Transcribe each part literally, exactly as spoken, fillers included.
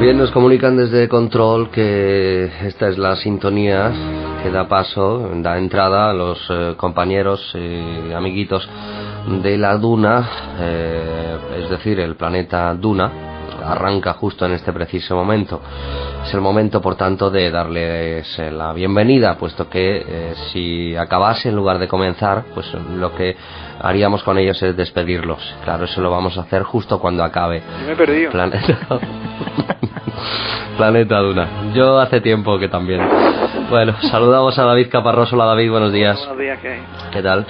Bien, nos comunican desde Control que esta es la sintonía que da paso, da entrada a los eh, compañeros y amiguitos de la Duna, eh, es decir, el planeta Duna arranca justo en este preciso momento. Es el momento, por tanto, de darles la bienvenida, puesto que eh, si acabase en lugar de comenzar, pues lo que haríamos con ellos es despedirlos. Claro, eso lo vamos a hacer justo cuando acabe. Yo me he perdido. Planeta... Planeta Duna. Yo hace tiempo que también. Bueno, saludamos a David Caparrós. Hola, David, buenos días. Buenos días, ¿qué hay? ¿Qué tal?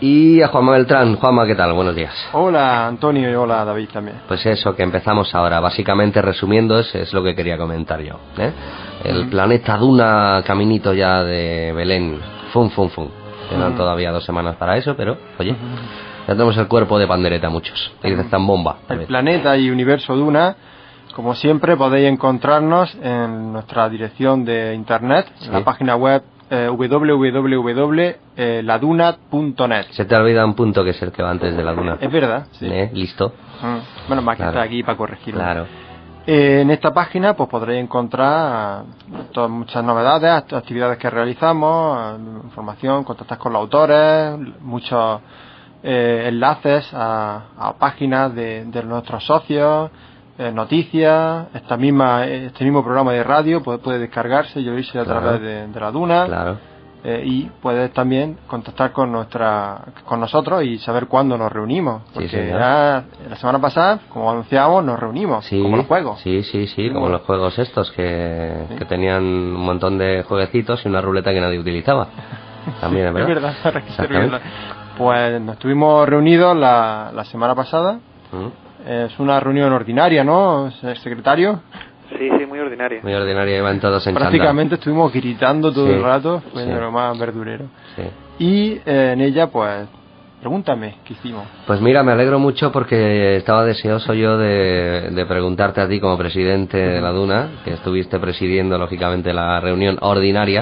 Y a Juanma Beltrán. Juanma, ¿qué tal? Buenos días. Hola, Antonio, y hola, David también. Pues eso, que empezamos ahora. Básicamente, resumiendo, es, es lo que quería comentar yo, ¿eh? El uh-huh. Planeta Duna, caminito ya de Belén. Fum, fum, fum. Quedan uh-huh. todavía dos semanas para eso, pero, oye, uh-huh. ya tenemos el cuerpo de pandereta muchos. Y uh-huh. están bomba. El planeta y universo Duna, como siempre, podéis encontrarnos en nuestra dirección de internet, sí. en la página web eh, doble u doble u doble u punto la duna punto net. Se te olvida un punto que es el que va antes de la Duna. Es verdad, sí. ¿Eh? ¿Listo? Mm. Bueno, más que claro. está aquí para corregirlo. Claro. Eh, en esta página pues podréis encontrar todas, muchas novedades, actividades que realizamos, información, contactar con los autores, muchos eh, enlaces a, a páginas de, de nuestros socios, eh, noticias, esta misma este mismo programa de radio puede, puede descargarse, yo lo hice a claro. través de, de la Duna. Claro. Eh, y puedes también contactar con nuestra con nosotros y saber cuándo nos reunimos, porque sí, ya la semana pasada, como anunciábamos, nos reunimos, sí, como los juegos. Sí, sí, sí, como los juegos estos que, sí. que tenían un montón de jueguecitos y una ruleta que nadie utilizaba. También, sí, ¿verdad? Es verdad, Exactamente. Pues nos estuvimos reunidos la, la semana pasada. ¿Mm? Es una reunión ordinaria, ¿no, secretario? Sí, sí, muy ordinaria. Muy ordinaria, iban todos en Prácticamente chándal. Estuvimos gritando todo sí, el rato, fue sí. de lo más verdurero. Sí. Y eh, en ella, pues, pregúntame, ¿qué hicimos? Pues mira, me alegro mucho porque estaba deseoso yo de, de preguntarte a ti como presidente de la Duna, que estuviste presidiendo, lógicamente, la reunión ordinaria.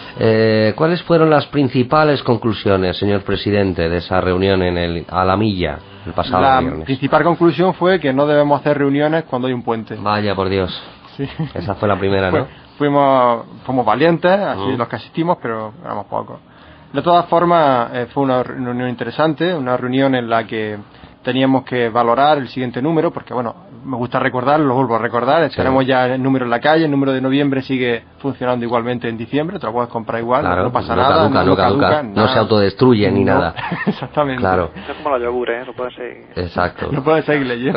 Eh, ¿Cuáles fueron las principales conclusiones, señor presidente, de esa reunión en el Alamilla el pasado la viernes? La principal conclusión fue que no debemos hacer reuniones cuando hay un puente. Vaya, por Dios. Sí. Esa fue la primera, ¿no? Fuimos, fuimos valientes, así uh-huh. los que asistimos, pero éramos pocos. De todas formas, eh, fue una reunión interesante, una reunión en la que teníamos que valorar el siguiente número, porque bueno, me gusta recordarlo, lo vuelvo a recordar, sí. tenemos ya el número en la calle, el número de noviembre sigue funcionando igualmente en diciembre, te lo puedes comprar igual, claro, no pasa no nada, caduca, no, no, caduca, caduca, no se autodestruye no, ni nada. Exactamente. Claro. Eso es como los yogures, ¿eh? Lo puedes seguir. Exacto. Lo puedes seguir leyendo.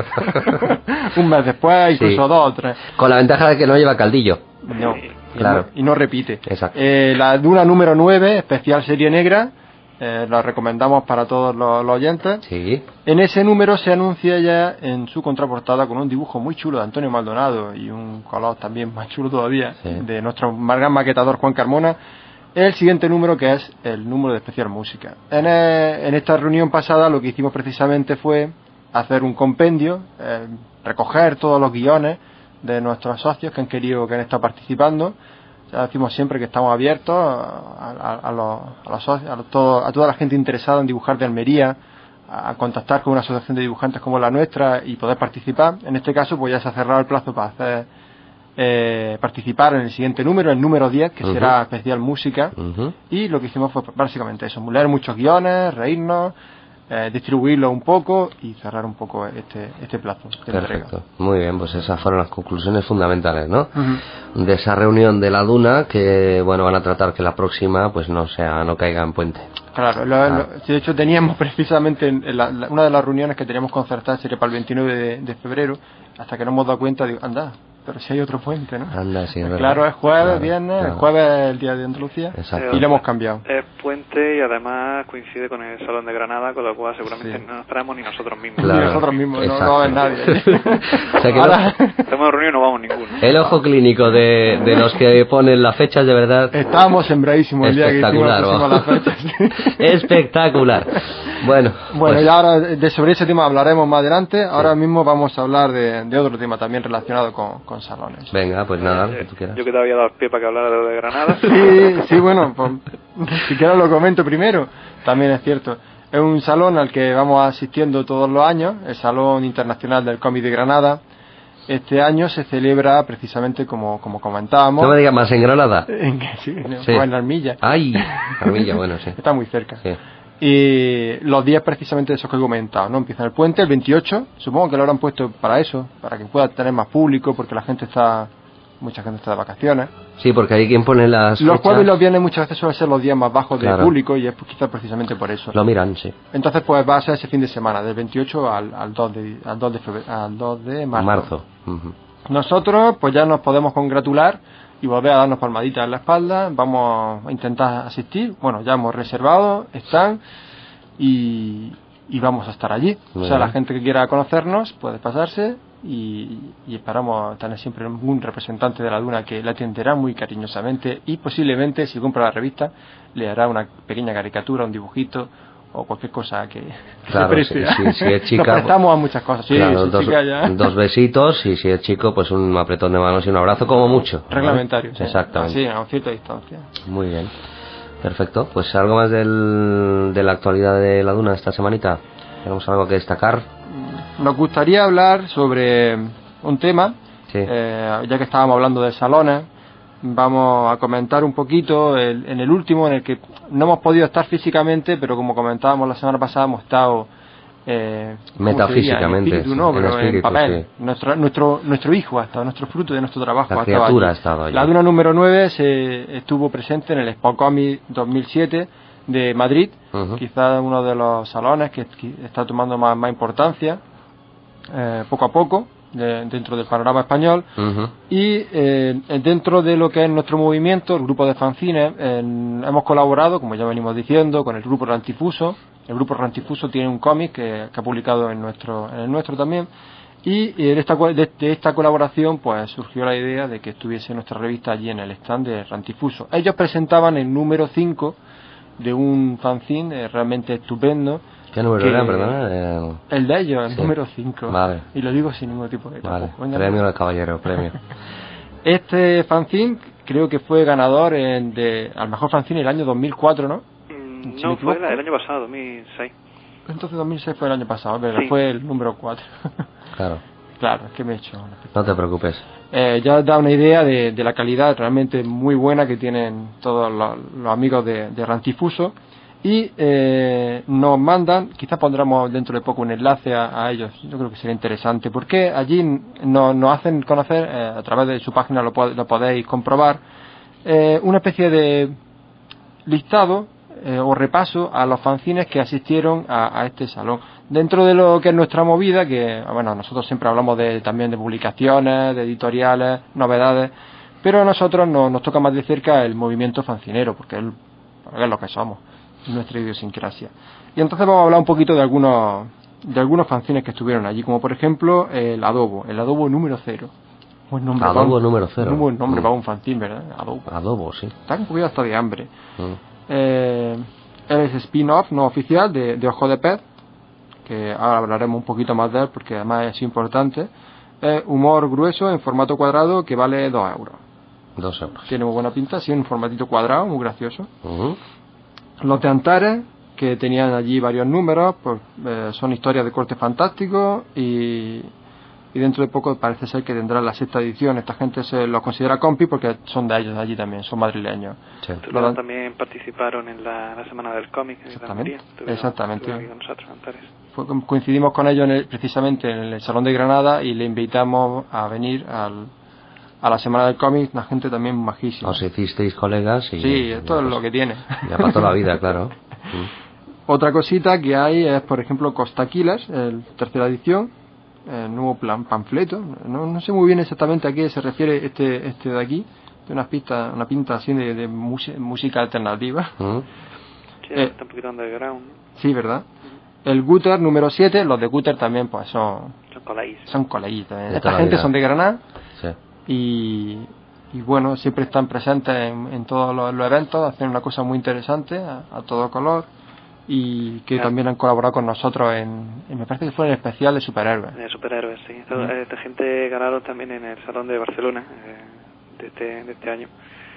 Un mes después, incluso sí. dos o tres. Con la ventaja de que no lleva caldillo. No, sí. y, claro. no y no repite. Exacto. Eh, la Duna número nueve, especial serie negra, Eh, lo recomendamos para todos los, los oyentes. Sí. En ese número se anuncia ya en su contraportada con un dibujo muy chulo de Antonio Maldonado y un color también más chulo todavía sí. de nuestro gran maquetador Juan Carmona, el siguiente número, que es el número de especial música. En, eh, en esta reunión pasada lo que hicimos precisamente fue hacer un compendio, eh, recoger todos los guiones de nuestros socios que han querido, que han estado participando. Ya decimos siempre que estamos abiertos a, a, a, los, a, los socios, a, los, todo, a toda la gente interesada en dibujar de Almería, a, a contactar con una asociación de dibujantes como la nuestra y poder participar. En este caso, pues ya se ha cerrado el plazo para hacer eh, participar en el siguiente número, el número diez, que uh-huh. será especial música. Uh-huh. Y lo que hicimos fue básicamente eso, leer muchos guiones, reírnos, Eh, distribuirlo un poco y cerrar un poco este este plazo de Perfecto, entrega. Muy bien, pues esas fueron las conclusiones fundamentales, ¿no? Uh-huh. De esa reunión de la Duna, que bueno, van a tratar que la próxima pues no sea, no caiga en puente. Claro, lo, ah. lo, de hecho teníamos precisamente en la, la, una de las reuniones que teníamos concertadas sería para el veintinueve de, de febrero, hasta que nos hemos dado cuenta, digo, anda, pero si hay otro puente, ¿no? Anda, sí, es verdad. Claro, es jueves, claro, viernes, claro. el jueves es el día de Andalucía. Exacto. Y lo hemos cambiado. Es puente y además coincide con el Salón de Granada, con lo cual seguramente sí. no nos traemos ni nosotros mismos. Claro. Ni nosotros mismos, no, no va a haber nadie. O sea que ahora no, estamos reunidos y no vamos ninguno. El ojo clínico de, de los que ponen las fechas, de verdad. Estábamos sembradísimos el día que hicimos, pusimos las fechas. Espectacular. Bueno, bueno pues. Y ahora de sobre ese tema hablaremos más adelante. Ahora sí. mismo vamos a hablar de, de otro tema también relacionado con, con salones. Venga, pues nada, eh, lo que tú quieras. Yo que te había dado el pie para que hablara de lo de Granada. Sí, sí, bueno, pues, si quieres lo comento primero. También es cierto. Es un salón al que vamos asistiendo todos los años, el Salón Internacional del Cómic de Granada. Este año se celebra precisamente como, como comentábamos. No me digas más, en Granada. En, sí, sí. O en Armilla. Ay, Armilla, bueno, sí. Está muy cerca. Sí. Y los días precisamente esos que he comentado, ¿no? Empieza el puente el veintiocho, supongo que lo habrán puesto para eso, para que pueda tener más público, porque la gente está, mucha gente está de vacaciones. Sí, porque hay quien pone las Los fechas... jueves y los viernes muchas veces suelen ser los días más bajos de claro. público y es quizás precisamente por eso. Lo miran, sí. Entonces pues va a ser ese fin de semana, del veintiocho al, al dos de al dos de febrero, al dos de marzo. Marzo. Uh-huh. Nosotros pues ya nos podemos congratular y volver a darnos palmaditas en la espalda. Vamos a intentar asistir. Bueno, ya hemos reservado, están y, y vamos a estar allí. Muy o sea, bien. La gente que quiera conocernos puede pasarse y, y esperamos tener siempre un representante de la Duna que la atenderá muy cariñosamente y posiblemente, si compra la revista, le hará una pequeña caricatura, un dibujito o cualquier cosa que claro, se preste. Si, si, si es chica, nos prestamos a muchas cosas. Sí, claro, si dos, chica ya... dos besitos y si es chico, pues un apretón de manos y un abrazo como mucho. Reglamentario, ¿vale? sí. Exactamente. Sí, a cierta distancia. Muy bien. Perfecto. Pues algo más del, de la actualidad de la Duna esta semanita. ¿Tenemos algo que destacar? Nos gustaría hablar sobre un tema, sí. eh, ya que estábamos hablando de salones. Vamos a comentar un poquito el, en el último, en el que no hemos podido estar físicamente, pero como comentábamos la semana pasada, hemos estado eh, metafísicamente, en espíritu, no, en, pero espíritu, en papel. Sí. Nuestro, nuestro, nuestro hijo ha estado, nuestro fruto de nuestro trabajo la ha criatura estado ha estado allí. La Duna número nueve se estuvo presente en el Expo Comic dos mil siete de Madrid, uh-huh. Quizás uno de los salones que, que está tomando más, más importancia eh, poco a poco. De, dentro del panorama español uh-huh. y eh, dentro de lo que es nuestro movimiento, el grupo de fanzines, eh, hemos colaborado, como ya venimos diciendo, con el grupo Rantifuso. El grupo Rantifuso tiene un cómic que, que ha publicado en nuestro en el nuestro también y de esta, de, de esta colaboración pues surgió la idea de que estuviese nuestra revista allí en el stand de Rantifuso. Ellos presentaban el número cinco de un fanzine eh, realmente estupendo. ¿Qué número era, perdona? Eh... El de ellos, el sí. número cinco. Vale. Y lo digo sin ningún tipo de vale. Venga, premio al caballero, premio. Este fanzine creo que fue ganador en, de al mejor fanzine el año dos mil cuatro, ¿no? Mm, no, fue el año pasado, dos mil seis. Entonces dos mil seis fue el año pasado, ¿verdad? Sí. Fue el número cuatro. Claro. Claro, es que me he hecho... No te preocupes. Eh, ya da una idea de, de la calidad realmente muy buena que tienen todos los, los amigos de, de Rantifuso. Y eh, nos mandan, quizás pondremos dentro de poco un enlace a, a ellos, yo creo que sería interesante, porque allí nos, nos hacen conocer, eh, a través de su página lo, lo podéis comprobar, eh, una especie de listado eh, o repaso a los fanzines que asistieron a, a este salón. Dentro de lo que es nuestra movida, que bueno, nosotros siempre hablamos de, también de publicaciones, de editoriales, novedades, pero a nosotros nos, nos toca más de cerca el movimiento fancinero, porque es, porque es lo que somos. Nuestra idiosincrasia. Y entonces vamos a hablar un poquito de algunos de algunos fanzines que estuvieron allí, como por ejemplo el Adobo, el Adobo número cero. Buen nombre Adobo un, número cero. Un buen nombre mm. para un fanzine, ¿verdad? Adobo. Adobo, sí. Está un poquito hasta de hambre. Mm. Eh, es spin-off no oficial de, de Ojo de Pez, que ahora hablaremos un poquito más de él porque además es importante. Es humor grueso en formato cuadrado que vale dos euros. Dos euros. Tiene muy buena pinta, sí, un formatito cuadrado, muy gracioso. Uh-huh. Los de Antares, que tenían allí varios números, pues eh, son historias de corte fantástico y, y dentro de poco parece ser que tendrán la sexta edición. Esta gente se los considera compi porque son de ellos allí también, son madrileños. Sí. Los también participaron en la, la Semana del Cómic en Exactamente. Tuvieron, Exactamente. Tuvieron nosotros, Antares. Fue, coincidimos con ellos en el, precisamente en el Salón de Granada y le invitamos a venir al a la Semana del Cómic, una gente también majísima. Os hicisteis colegas y... Sí, esto es lo que tiene. Ya para toda la vida, claro. Mm. Otra cosita que hay es, por ejemplo, Costa Quilas, el tercera edición, el nuevo plan panfleto. No, no sé muy bien exactamente a qué se refiere este este de aquí, de unas pistas, una pinta así de, de música alternativa. Mm. Sí, eh, está un poquito underground. Sí, ¿verdad? Mm. El Gutter número siete, los de Gutter también pues son... Son coleguis. Son coleguis también. Esta gente vida. Son de Granada. Sí. Y, y bueno, siempre están presentes en, en todos los, los eventos, hacen una cosa muy interesante a, a todo color y que claro. También han colaborado con nosotros en, en, me parece que fue en el especial de superhéroes. De superhéroes, sí. Esta, sí. esta gente ganaron también en el Salón de Barcelona eh, de, este, de este año.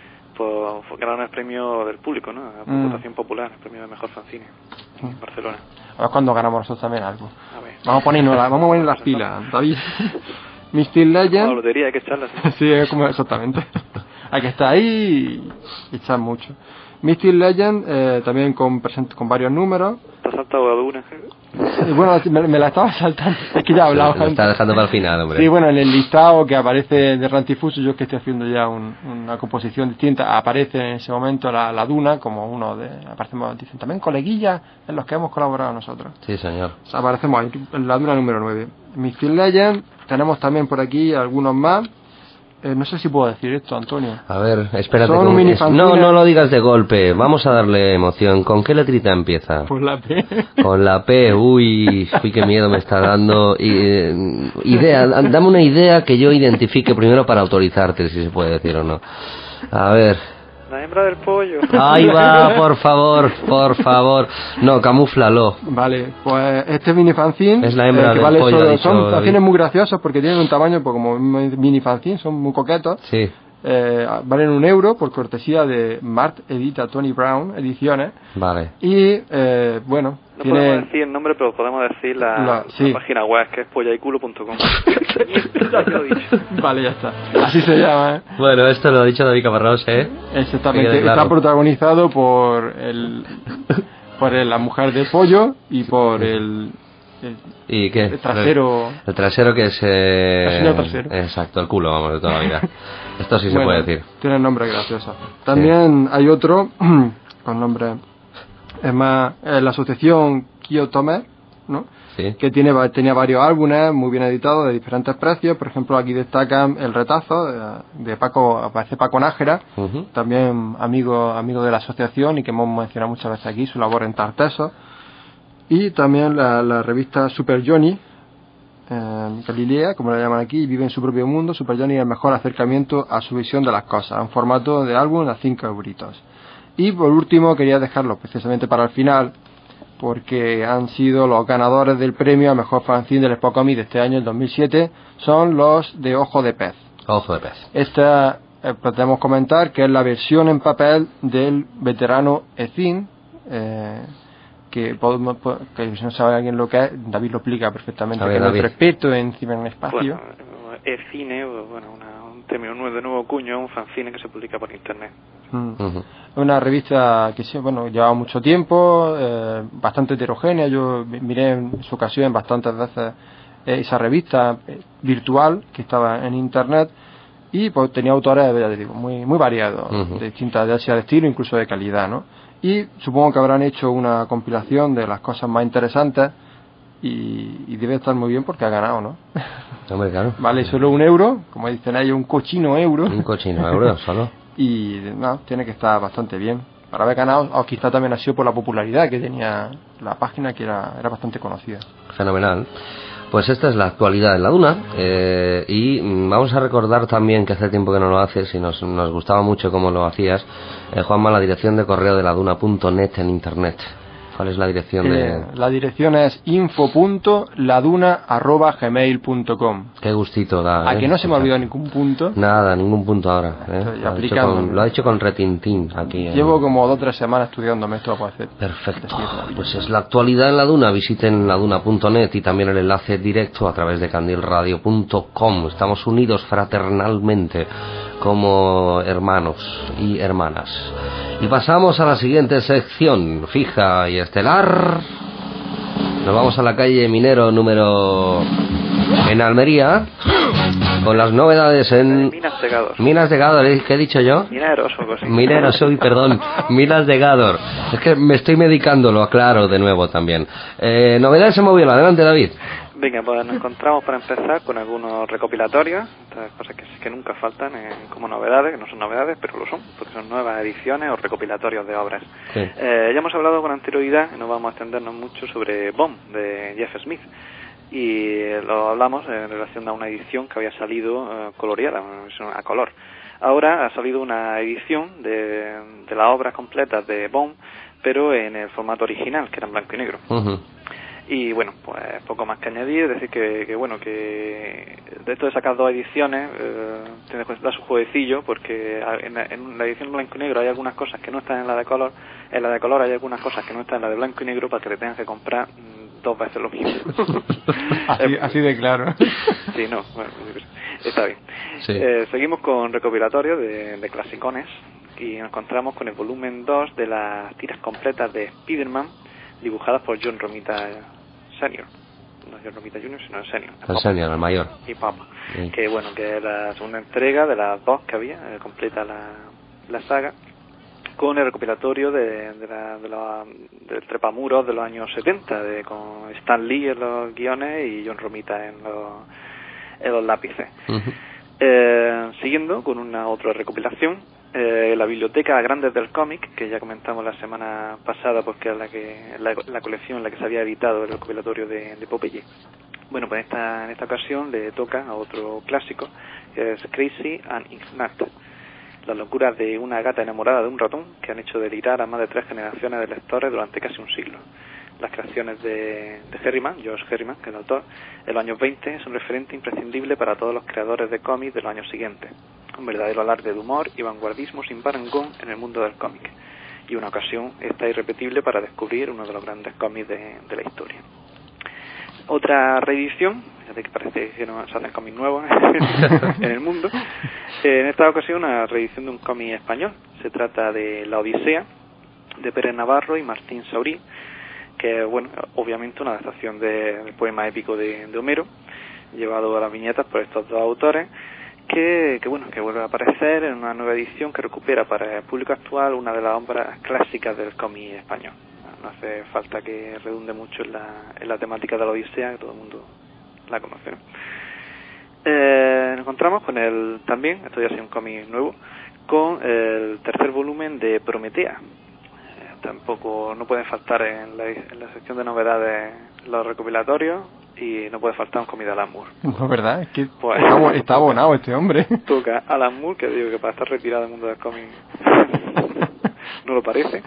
Pues ganaron el premio del público, ¿no? La mm. votación popular, el premio de mejor fanzine en mm. Barcelona. A ver cuándo ganamos nosotros también algo. A ver. Vamos a ponernos, la, vamos a poner las pilas, David. Mystic Legend. La lotería hay que echarla. ¿Sí? Sí, es como exactamente. Hay que estar ahí y echar mucho. Mystic Legend, eh, también con, con varios números. Te has saltado alguna. Y bueno, me, me la estaba saltando. Es que ya he hablado. Lo está dejando para el final, hombre. Sí, bueno, en el listado que aparece de Rantifuso, yo que estoy haciendo ya un, una composición distinta, aparece en ese momento la, la Duna como uno de. Aparecemos, dicen también coleguillas en los que hemos colaborado nosotros. Sí, señor. O sea, aparecemos ahí, en la Duna número nueve. Mystic Legend, tenemos también por aquí algunos más. Eh, no sé si puedo decir esto, Antonio. A ver, espérate. Son Con... minifanzines. No, no lo digas de golpe. Vamos a darle emoción. ¿Con qué letrita empieza? Por la P. Con la P. Uy, uy, qué miedo me está dando. Y, eh, idea, dame una idea que yo identifique primero para autorizarte, si se puede decir o no. A ver. La hembra del pollo. Ahí va, por favor, por favor. No, camúflalo. Vale, pues este mini fanzine es la hembra eh, que del vale pollo, solo, ha dicho son fanzines David. muy graciosos porque tienen un tamaño pues, como mini fanzine, son muy coquetos. Sí. Eh, valen un euro por cortesía de Mart Edita Tony Brown Ediciones. Vale. Y eh, bueno, no tiene... podemos decir el nombre, pero podemos decir la, la, sí. la página web, que es pollaiculo punto com. Vale, ya está. Así se llama, ¿eh? Bueno, esto lo ha dicho David Caparrós, ¿eh? Exactamente. Claro. Está protagonizado por el por el, la mujer de pollo y por el, el ¿Y qué? el trasero. El, el trasero que es... Eh... El señor trasero. Exacto, el culo, vamos, de toda la vida. Esto sí bueno, se puede decir. Tiene nombre gracioso. También sí. Hay otro con nombre... Es más, eh, la asociación Kiyotome, ¿no? Sí. Que tiene, tenía varios álbumes muy bien editados de diferentes precios. Por ejemplo, aquí destacan El Retazo de, de Paco, aparece Paco Nájera, uh-huh. También amigo amigo de la asociación y que hemos mencionado muchas veces aquí su labor en Tarteso. Y también la, la revista Super Johnny, eh, Galilea, como la llaman aquí, vive en su propio mundo. Super Johnny es el mejor acercamiento a su visión de las cosas, en formato de álbum a cinco euritos. Y por último quería dejarlo precisamente para el final, porque han sido los ganadores del premio a mejor fanzine del Expo Comic de este año, el dos mil siete, son los de Ojo de Pez. Ojo de Pez. Esta eh, podemos comentar que es la versión en papel del veterano Ezin, eh, que podemos, que si no sabe alguien lo que es, David lo explica perfectamente, ver, que David. Es un respeto en ciberespacio. Bueno, Ezine, bueno, una, un término nuevo, de nuevo cuño, un fanzine que se publica por internet. Mm. Uh-huh. Una revista que bueno, llevaba mucho tiempo, eh, bastante heterogénea. Yo miré en su ocasión bastantes veces eh, esa revista eh, virtual que estaba en internet y pues tenía autores, ya te digo, muy muy variados, uh-huh. de distintas, ya sea de estilo, incluso de calidad, ¿no? Y supongo que habrán hecho una compilación de las cosas más interesantes y, y debe estar muy bien porque ha ganado, ¿no? Hombre, claro. Vale solo un euro, como dicen ellos, un cochino euro. Un cochino euro solo. Y no, tiene que estar bastante bien para haber ganado, o quizá también ha sido por la popularidad que tenía la página, que era, era bastante conocida. Fenomenal. Pues esta es la actualidad en la Duna, eh, y vamos a recordar también que hace tiempo que no lo haces y nos, nos gustaba mucho cómo lo hacías, eh, Juanma, la dirección de correo de la duna punto net en internet. ¿Cuál es la dirección? Eh, de...? La dirección es info punto laduna arroba gmail punto com. Qué gustito da. ¿eh? ¿A que no se me ha olvidado ningún punto? Nada, ningún punto ahora. ¿eh? Lo, ha hecho con, lo ha hecho con retintín aquí. Llevo en... como dos o tres semanas estudiándome esto para hacer. Perfecto. Pues es la actualidad en la Duna. Visiten la duna punto net y también el enlace directo a través de candil radio punto com. Estamos unidos fraternalmente como hermanos y hermanas. Y pasamos a la siguiente sección fija y estelar. Nos vamos a la calle Minero número en Almería con las novedades en Minas de Gádor. Minas de Gádor, ¿qué he dicho yo? Mineros o algo así. Mineros, soy, perdón. Minas de Gádor. Es que me estoy medicando, lo aclaro de nuevo también. Eh, novedades en móvil, adelante David. Venga, pues nos encontramos para empezar con algunos recopilatorios, estas cosas que, que nunca faltan eh, como novedades, que no son novedades, pero lo son, porque son nuevas ediciones o recopilatorios de obras. Sí. Eh, ya hemos hablado con anterioridad, y no vamos a extendernos mucho, sobre Bomb, de Jeff Smith, y lo hablamos en relación a una edición que había salido eh, coloreada, a color. Ahora ha salido una edición de, de la obra completa de Bomb, pero en el formato original, que era en blanco y negro. Uh-huh. Y bueno, pues poco más que añadir, es decir que, que bueno, que de esto de sacar dos ediciones eh, tiene que dar su jueguecillo, porque en la, en la edición blanco y negro hay algunas cosas que no están en la de color, en la de color hay algunas cosas que no están en la de blanco y negro para que le tengas que comprar dos veces lo mismo. así, así de claro. Sí, no, bueno, está bien. Sí. Eh, seguimos con recopilatorios de, de clasicones y nos encontramos con el volumen dos de las tiras completas de Spider-Man dibujadas por John Romita Senior. No John Romita Junior, sino el Senior. El Senior, el mayor. Y Papa. Sí. Que bueno, que es la segunda entrega de las dos que había, eh, completa la, la saga, con el recopilatorio de, de la, de la, del trepamuros de los años setenta, de, con Stan Lee en los guiones y John Romita en los, en los lápices. Uh-huh. Eh, siguiendo con una otra recopilación, eh, la Biblioteca Grandes del Cómic, que ya comentamos la semana pasada porque es la, que, la, la colección en la que se había editado el recopilatorio de, de Popeye. Bueno, pues esta, en esta ocasión le toca a otro clásico, que es Crazy and Ignat, las locuras de una gata enamorada de un ratón que han hecho delirar a más de tres generaciones de lectores durante casi un siglo. Las creaciones de, de Herriman, George Herriman, que es el autor, en los años veinte es un referente imprescindible para todos los creadores de cómics de los años siguientes. Un verdadero alarde de humor y vanguardismo sin parangón en el mundo del cómic. Y una ocasión esta irrepetible para descubrir uno de los grandes cómics de, de la historia. Otra reedición, fíjate que parece que no se hacen cómics nuevos en el mundo. Eh, en esta ocasión una reedición de un cómic español. Se trata de La Odisea, de Pérez Navarro y Martín Saurí, que es, bueno, obviamente una adaptación de, del poema épico de, de Homero, llevado a las viñetas por estos dos autores, que, que bueno, que vuelve a aparecer en una nueva edición que recupera para el público actual una de las obras clásicas del cómic español. No hace falta que redunde mucho en la, en la temática de la Odisea, que todo el mundo la conoce, ¿no? Eh, nos encontramos con el, también, esto ya ha sido un cómic nuevo, con el tercer volumen de Prometea. Eh, tampoco, no pueden faltar en la, en la sección de novedades los recopilatorios, y no puede faltar un cómic de Alan Moore. No, ¿verdad? Es que pues, está, está abonado este hombre. Toca Alan Moore, que digo que para estar retirado del mundo del cómic no lo parece.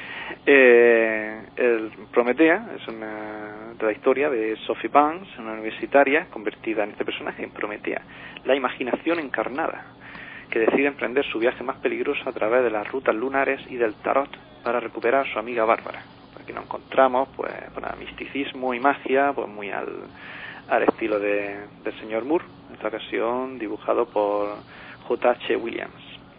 Eh, el Prometea es una de la historia de Sophie Banks, una universitaria convertida en este personaje, en Prometea, la imaginación encarnada, que decide emprender su viaje más peligroso a través de las rutas lunares y del tarot para recuperar a su amiga Bárbara. Aquí nos encontramos pues con misticismo y magia, pues muy al, al estilo de, del señor Moore, en esta ocasión dibujado por J H Williams.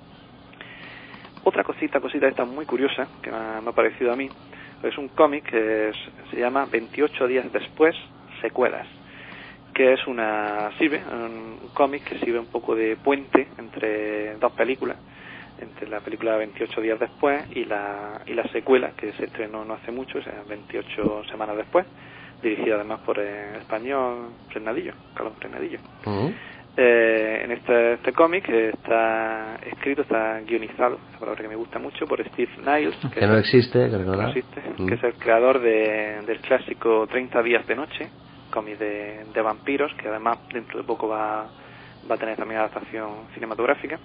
Otra cosita, cosita esta muy curiosa, que me ha, me ha parecido a mí, es un cómic que es, se llama veintiocho días después, secuelas, que es una, sirve, un cómic que sirve un poco de puente entre dos películas, entre la película veintiocho días después y la, y la secuela, que se estrenó no hace mucho, o sea, veintiocho semanas después, dirigida además por el español Fresnadillo, Carlos Fresnadillo. Uh-huh. Eh, en este, este cómic está escrito, está guionizado, esa palabra que me gusta mucho, por Steve Niles, que, que no es, existe, que no existe, mm. que es el creador de, del clásico treinta días de noche, cómic de, de vampiros, que además dentro de poco va, va a tener también adaptación cinematográfica.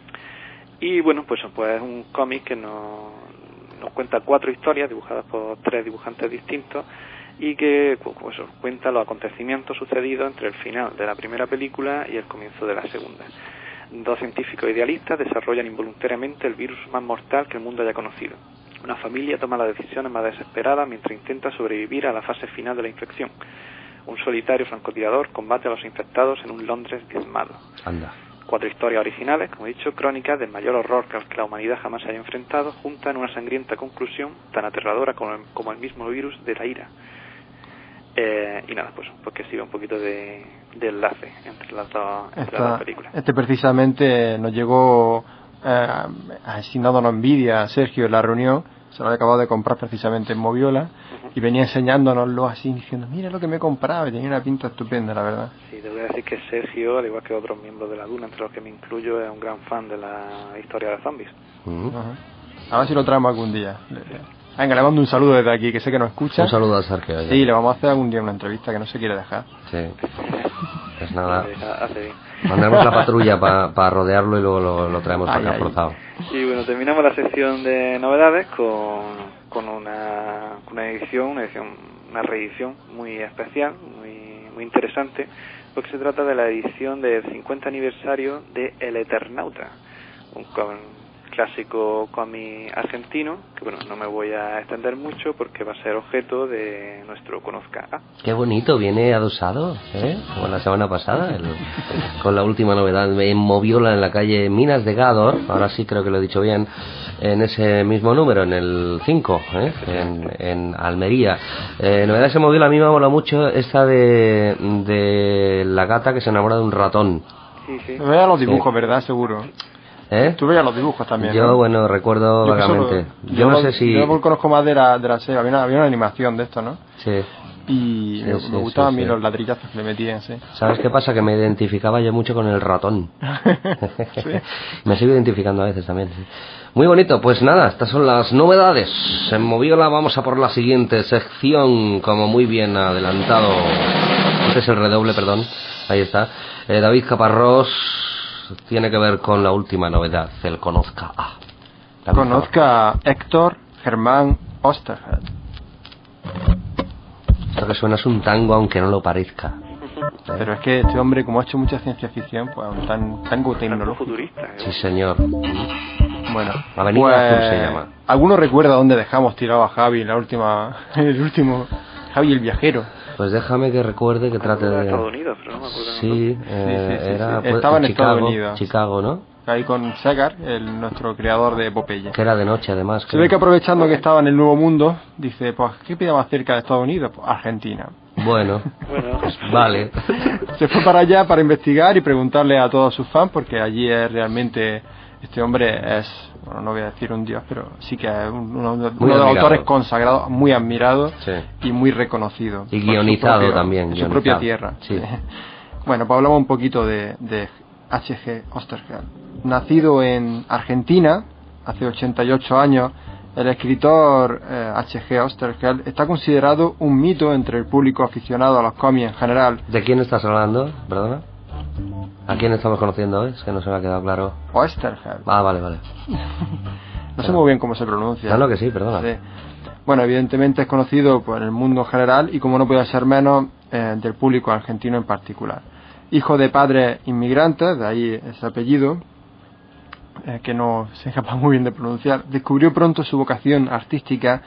Y bueno, pues, pues es un cómic que nos, nos cuenta cuatro historias dibujadas por tres dibujantes distintos, y que pues, cuenta los acontecimientos sucedidos entre el final de la primera película y el comienzo de la segunda. Dos científicos idealistas desarrollan involuntariamente el virus más mortal que el mundo haya conocido. Una familia toma las decisiones más desesperadas mientras intenta sobrevivir a la fase final de la infección. Un solitario francotirador combate a los infectados en un Londres diezmado. Anda. Cuatro historias originales, como he dicho, crónicas del mayor horror que la humanidad jamás haya enfrentado, juntas en una sangrienta conclusión tan aterradora como el, como el mismo virus de la ira. Eh, y nada, pues porque sigue un poquito de, de enlace entre las dos, entre Esta, las dos películas. Este precisamente nos llegó eh, asignándonos envidia a Sergio en la reunión, se lo había acabado de comprar precisamente en Moviola, uh-huh. y venía enseñándonoslo así, diciendo, mira lo que me he comprado, y tenía una pinta estupenda, la verdad. Sí, te voy a decir que Sergio, al igual que otros miembros de la Duna, entre los que me incluyo, es un gran fan de la historia de zombies. Uh-huh. Uh-huh. A ver si lo traemos algún día. Venga, le mando un saludo desde aquí, que sé que nos escucha. Un saludo a Sergio. Sí, le vamos a hacer algún día una entrevista que no se quiere dejar. Sí. Pues nada. Hace bien. Mandaremos la patrulla para pa rodearlo y luego lo, lo traemos para acá forzado. Y bueno, terminamos la sección de novedades con, con una, una edición, una edición, una reedición muy especial, muy, muy interesante, porque se trata de la edición del cincuenta aniversario de El Eternauta, un clásico cómic argentino, que bueno, no me voy a extender mucho porque va a ser objeto de nuestro Conozca A. Qué bonito, viene adosado, ¿eh? Como la semana pasada, el, con la última novedad en Moviola en la calle Minas de Gádor, ahora sí creo que lo he dicho bien, en ese mismo número, en el cinco, ¿eh? en, en Almería. Eh, novedades en Moviola, a mí me mola mucho esta de, de la gata que se enamora de un ratón. Sí, sí. Vea los dibujos, Sí. ¿verdad? Seguro. ¿Eh? Tú veías los dibujos también, Yo, ¿no? bueno, recuerdo Yo vagamente. Lo, yo, yo no lo, sé si... Yo conozco más de la, de la serie. Había una, había una animación de esto, ¿no? Sí. Y Sí, me, sí, me gustaban sí, a mí sí. los ladrillazos que le metían, sí. ¿Sabes qué pasa? Que me identificaba yo mucho con el ratón. Sí. Me sigo identificando a veces también, sí. Muy bonito, pues nada, estas son las novedades. En Moviola vamos a por la siguiente sección, como muy bien adelantado. Este es el redoble, perdón. Ahí está. Eh, David Caparrós tiene que ver con la última novedad, el Conozca A. David Conozca a Héctor Germán Oesterheld. Esto que suena es un tango, aunque no lo parezca. Pero es que este hombre, como ha hecho mucha ciencia ficción, pues un tan, tango tecnológico. Futurista, ¿eh? Sí, señor. Bueno, Avenida pues, Azul se llama. ¿alguno recuerda dónde dejamos tirado a Javi en la última, el último, Javi el viajero? Pues déjame que recuerde que trate de de... Estados Unidos, pero no me acuerdo. Sí, eh, Sí, sí, sí, era... sí. pues, Estaba en Chicago, Estados Unidos. Chicago, ¿no? Ahí con Segar, el, nuestro creador de Popeye. Que era de noche, además. Se creo. ve que aprovechando que estaba en el Nuevo Mundo, dice, pues, ¿qué pide más cerca de Estados Unidos? Pues Argentina. Bueno, Bueno, pues vale. Se fue para allá para investigar y preguntarle a todos sus fans, porque allí es realmente, este hombre es, bueno, no voy a decir un dios, pero sí que es uno, uno de los admirado. autores consagrados, muy admirado Sí. y muy reconocido. Y por su guionizado propio- también, en su guionizado. propia tierra. Sí. Bueno, pues hablamos un poquito de, de H G Oesterheld. Nacido en Argentina hace ochenta y ocho años, el escritor eh, H G Oesterheld está considerado un mito entre el público aficionado a los cómics en general. ¿De quién estás hablando? ¿Perdona? ¿A quién estamos conociendo hoy? Es que no se me ha quedado claro. Oesterheld. Ah, vale, vale. No sé muy bien cómo se pronuncia. No, no, que sí, perdona. Sí. Bueno, evidentemente es conocido por el mundo en general y, como no puede ser menos, eh, del público argentino en particular. Hijo de padres inmigrantes, de ahí ese apellido, eh, que no se capaz muy bien de pronunciar, descubrió pronto su vocación artística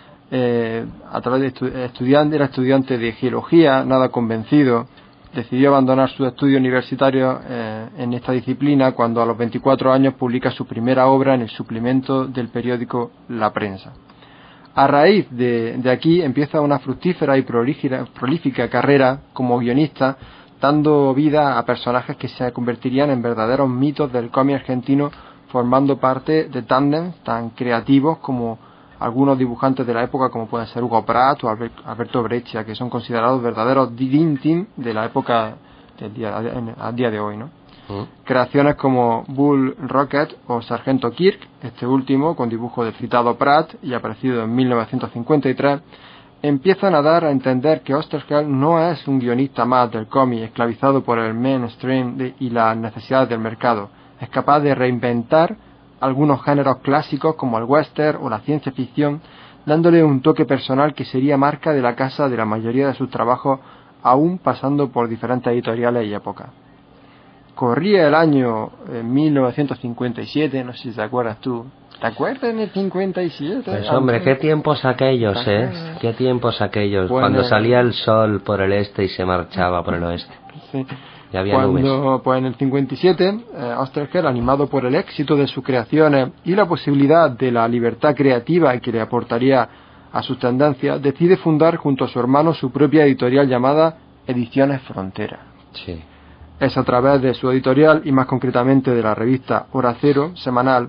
eh, a través de estu estudiante, era estudiante de geología, nada convencido, decidió abandonar sus estudios universitarios eh, en esta disciplina cuando a los veinticuatro años publica su primera obra en el suplemento del periódico La Prensa. A raíz de, de aquí empieza una fructífera y prolífica carrera como guionista, dando vida a personajes que se convertirían en verdaderos mitos del cómic argentino, formando parte de tándems tan creativos como algunos dibujantes de la época, como pueden ser Hugo Pratt o Alberto Breccia, que son considerados verdaderos Dream Team de la época del día, a día de hoy, ¿no? Uh-huh. Creaciones como Bull Rocket o Sargento Kirk, este último con dibujo del citado Pratt y aparecido en mil novecientos cincuenta y tres, empiezan a dar a entender que Oesterheld no es un guionista más del cómic esclavizado por el mainstream de, y las necesidades del mercado. Es capaz de reinventar algunos géneros clásicos como el western o la ciencia ficción, dándole un toque personal que sería marca de la casa de la mayoría de sus trabajos, aún pasando por diferentes editoriales y épocas. Corría el año eh, mil novecientos cincuenta y siete, no sé si te acuerdas tú. ¿Te acuerdas en el cincuenta y siete? Pues hombre, qué tiempos aquellos, ¿eh? Qué tiempos aquellos, bueno, cuando salía el sol por el este y se marchaba por el oeste. Sí. Y había Cuando, nubes. pues en el cincuenta y siete, eh, Oesterheld, animado por el éxito de sus creaciones y la posibilidad de la libertad creativa que le aportaría a sus tendencias, decide fundar junto a su hermano su propia editorial llamada Ediciones Frontera. Sí. Es a través de su editorial, y más concretamente de la revista Hora Cero, semanal,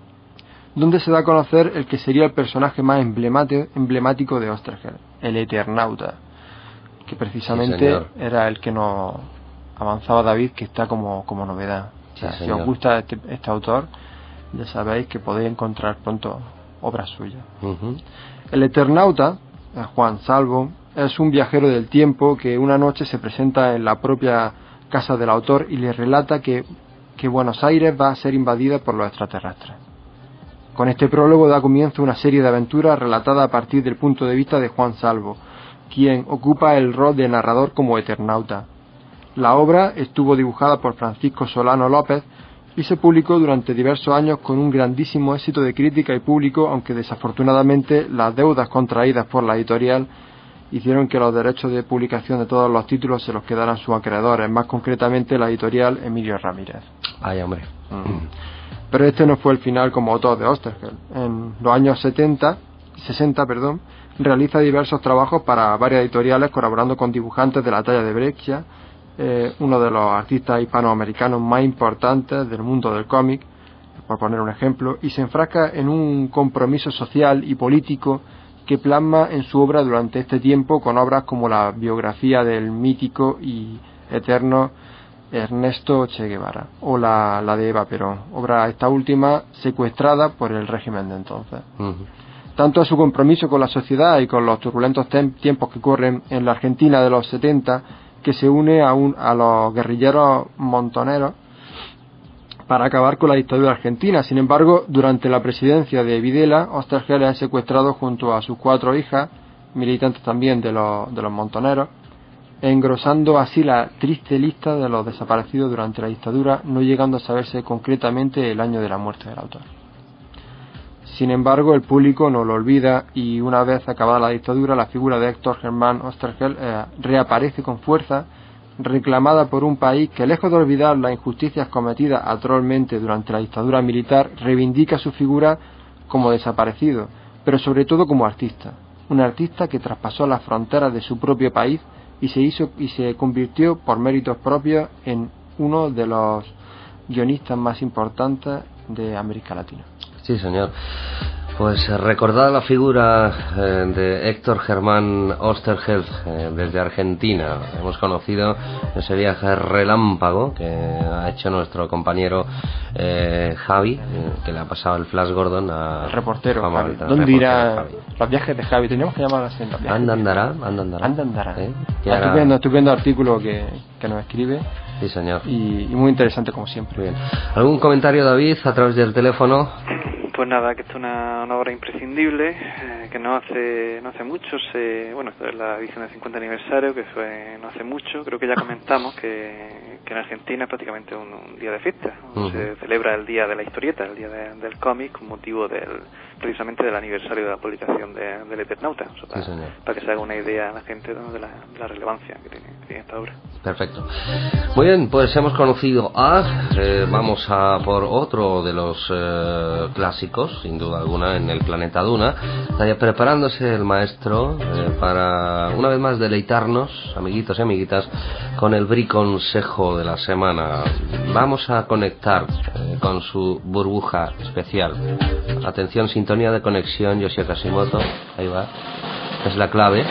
donde se da a conocer el que sería el personaje más emblemático de Oesterheld, el Eternauta, que precisamente sí, era el que nos avanzaba David, que está como, como novedad. O sea, sí, si os gusta este, este autor, ya sabéis que podéis encontrar pronto obras suyas. Uh-huh. El Eternauta, Juan Salvo, es un viajero del tiempo que una noche se presenta en la propia casa del autor y le relata que, que Buenos Aires va a ser invadida por los extraterrestres. Con este prólogo da comienzo una serie de aventuras relatadas a partir del punto de vista de Juan Salvo, quien ocupa el rol de narrador como Eternauta. La obra estuvo dibujada por Francisco Solano López y se publicó durante diversos años con un grandísimo éxito de crítica y público, aunque desafortunadamente las deudas contraídas por la editorial hicieron que los derechos de publicación de todos los títulos se los quedaran sus acreedores, más concretamente la editorial Emilio Ramírez. Ay, hombre. Mm. Pero este no fue el final como autor de Oesterheld. En los años setenta, sesenta, perdón, realiza diversos trabajos para varias editoriales, colaborando con dibujantes de la talla de Breccia, eh, uno de los artistas hispanoamericanos más importantes del mundo del cómic, por poner un ejemplo, y se enfrasca en un compromiso social y político que plasma en su obra durante este tiempo, con obras como la biografía del mítico y eterno Ernesto Che Guevara o la, la de Eva Perón, obra esta última secuestrada por el régimen de entonces. Uh-huh. Tanto su compromiso con la sociedad y con los turbulentos tem- tiempos que corren en la Argentina de los setenta, que se une a, un, a los guerrilleros montoneros para acabar con la dictadura argentina. Sin embargo, durante la presidencia de Videla, Oesterheld es secuestrado junto a sus cuatro hijas, militantes también de los, de los montoneros, engrosando así la triste lista de los desaparecidos durante la dictadura, no llegando a saberse concretamente el año de la muerte del autor. Sin embargo, el público no lo olvida, y una vez acabada la dictadura, la figura de Hector Germán Oesterheld eh, reaparece con fuerza, reclamada por un país que, lejos de olvidar las injusticias cometidas atrozmente durante la dictadura militar, reivindica su figura como desaparecido, pero sobre todo como artista. Un artista que traspasó las fronteras de su propio país y se hizo y se convirtió por méritos propios en uno de los guionistas más importantes de América Latina. Sí, señor. Pues recordada la figura eh, de Héctor Germán Oesterheld eh, desde Argentina. Hemos conocido ese viaje relámpago que ha hecho nuestro compañero eh, Javi, eh, que le ha pasado el Flash Gordon a... El reportero, Javi. Javi. ¿Dónde irá los viajes de Javi? Teníamos que llamar así. Anda andará, anda andará. Anda andará. ¿Eh? Hará... Estupendo, estupendo artículo que, que nos escribe. Sí, señor. Y, y muy interesante como siempre. Bien. ¿Algún comentario, David, a través del teléfono? Pues nada, que esto es una, una obra imprescindible, eh, que no hace no hace mucho, se, bueno, esto es la edición del cincuenta aniversario, que fue no hace mucho, creo que ya comentamos que, que en Argentina es prácticamente un, un día de fiesta, uh-huh. Se celebra el día de la historieta, el día de, del cómic, con motivo del precisamente del aniversario de la publicación de, del Eternauta, o sea, para, sí, para que se haga una idea a la gente, ¿no?, de, la, de la relevancia que tiene, que tiene esta obra. Perfecto. Muy bien, pues hemos conocido a, eh, vamos a por otro de los eh, clásicos, sin duda alguna, en el planeta Duna. Está ya preparándose el maestro eh, para una vez más deleitarnos, amiguitos y amiguitas, con el briconsejo de la semana. Vamos a conectar eh, con su burbuja especial. Atención, sintonía de conexión, Yoshio Kashimoto, ahí va, es la clave.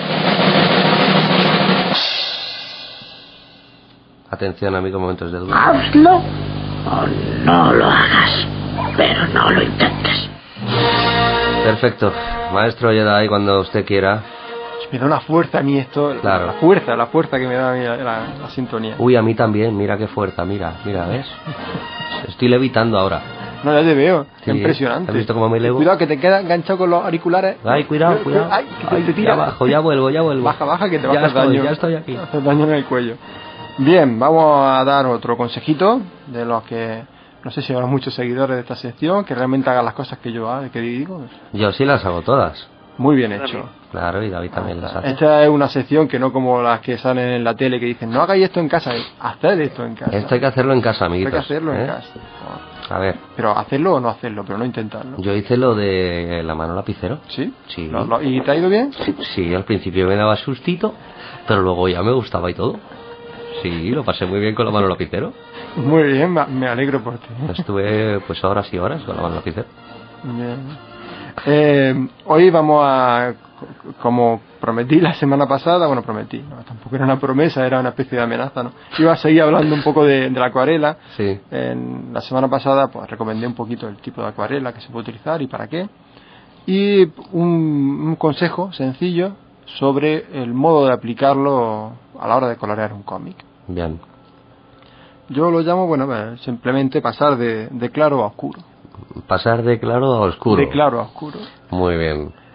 Atención, amigo, momentos de duda. Hazlo o no lo hagas, pero no lo intentes. Perfecto, maestro Jedi, cuando usted quiera. Me da una fuerza a mí esto, claro. la fuerza, la fuerza que me da a mí la, la, la sintonía. Uy, a mí también, mira qué fuerza, mira, mira, ¿ves? Estoy levitando ahora. No, ya te veo, sí, impresionante. ¿Has visto cómo me elevo? Cuidado que te queda enganchado con los auriculares. Ay, cuidado, cuidado. Ay, que te, Ay, te tira. Ya bajo, ya vuelvo, ya vuelvo. Baja, baja, que te va ya a hacer estoy, daño. Ya estoy aquí. Te va a hacer daño en el cuello. Bien, vamos a dar otro consejito de los que no sé si habrá muchos seguidores de esta sección que realmente hagan las cosas que yo hago, que digo. Yo sí las hago todas. Muy bien hecho. Claro, y David también las hace. Esta es una sección que no como las que salen en la tele que dicen no hagáis esto en casa, haced esto en casa. Esto hay que hacerlo en casa, amiguitos. Hay que hacerlo ¿eh? en casa. A ver. Pero hacerlo o no hacerlo, pero no intentarlo. Yo hice lo de la mano lapicero. ¿Sí? Sí. ¿Lo, lo, ¿Y te ha ido bien? Sí, sí, al principio me daba sustito, pero luego ya me gustaba y todo. Sí, lo pasé muy bien con la mano lapicero. Muy bien, me alegro por ti. Estuve pues horas y horas con la mano lapicero. Bien. Eh, hoy vamos a, como prometí la semana pasada, bueno, prometí, no, tampoco era una promesa, era una especie de amenaza, ¿no? Iba a seguir hablando un poco de, de la acuarela. Sí. En la semana pasada pues recomendé un poquito el tipo de acuarela que se puede utilizar y para qué. Y un, un consejo sencillo sobre el modo de aplicarlo a la hora de colorear un cómic. Bien. Yo lo llamo, bueno, simplemente pasar de, de claro a oscuro. Pasar de claro a oscuro. De claro a oscuro. Muy bien.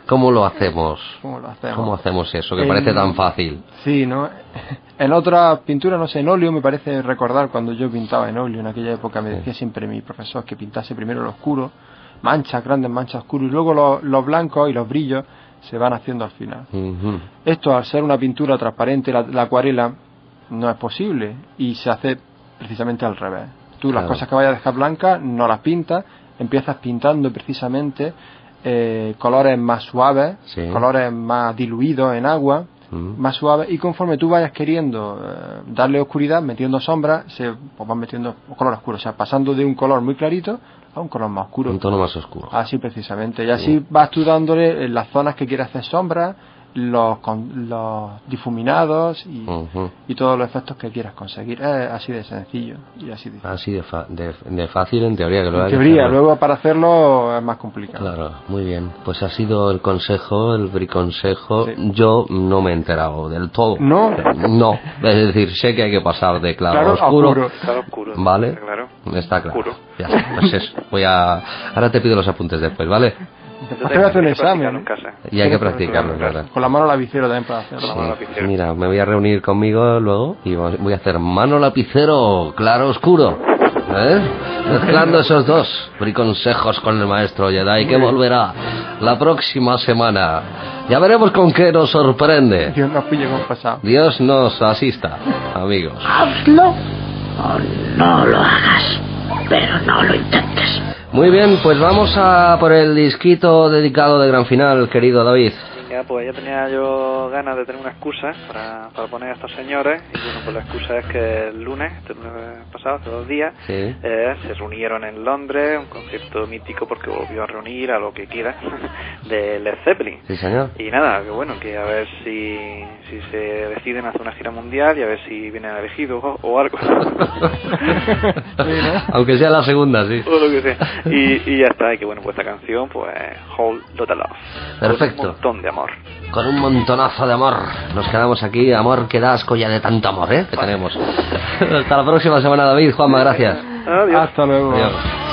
¿Cómo lo hacemos? ¿Cómo lo hacemos? ¿Cómo hacemos eso? Que en... parece tan fácil. Sí, ¿no? En otras pinturas, no sé, en óleo me parece recordar cuando yo pintaba en óleo en aquella época, me decía siempre mi profesor que pintase primero lo oscuro, manchas, grandes manchas oscuras, y luego los, los blancos y los brillos se van haciendo al final. Uh-huh. Esto, al ser una pintura transparente, la, la acuarela no es posible y se hace precisamente al revés. Tú las claro. cosas que vayas a dejar blancas no las pintas, empiezas pintando precisamente eh, colores más suaves, sí. colores más diluidos en agua, mm. más suaves, y conforme tú vayas queriendo eh, darle oscuridad, metiendo sombras, se pues, van metiendo color oscuro, o sea, pasando de un color muy clarito a un color más oscuro. Un tono más oscuro. Así precisamente, y así mm. vas tú dándole en las zonas que quieras hacer sombras, los, con, los difuminados y, uh-huh. y todos los efectos que quieras conseguir. Es así de sencillo y así de, así de, fa- de, de fácil en teoría. Que lo en teoría, hacer, luego para hacerlo es más complicado. Claro, muy bien. Pues ha sido el consejo, el briconsejo. Sí. Yo no me he enterado del todo. ¿No? No, es decir, sé que hay que pasar de claro, claro a oscuro. oscuro. Claro oscuro. ¿Vale? Está claro. Está claro. Oscuro. Ya está, pues eso. Voy a... Ahora te pido los apuntes después, ¿vale? Después te hacer un examen. Y hay que practicarlo, ¿verdad? Con la mano lapicero también para hacerlo. Sí. Mira, me voy a reunir conmigo luego y voy a hacer mano lapicero, claro oscuro. ¿Eh? Mezclando esos dos briconsejos con el maestro Jedi, que volverá la próxima semana. Ya veremos con qué nos sorprende. Dios nos pille con pasado. Dios nos asista, amigos. Hazlo o no lo hagas, pero no lo intentes. Muy bien, pues vamos a por el disquito dedicado de gran final, querido David. Ya, pues ya tenía yo ganas de tener una excusa para, para poner a estos señores, y bueno, pues la excusa es que el lunes, este lunes pasado, hace dos días, sí. eh, se reunieron en Londres, un concierto mítico porque volvió a reunir a lo que quiera de Led Zeppelin. Sí, señor. Y nada, que bueno, que a ver si, si se deciden hacer una gira mundial y a ver si vienen elegidos o, o algo. Sí, ¿no? Aunque sea la segunda, sí. O lo que sea. Y, y ya está, y que bueno, pues esta canción, pues, Whole Lotta Love. Perfecto. Con un montón de amor. Con un montonazo de amor. Nos quedamos aquí, amor que da asco ya de tanto amor, ¿eh? Que tenemos. Hasta la próxima semana, David. Juanma, gracias. Adiós. Hasta luego. Adiós.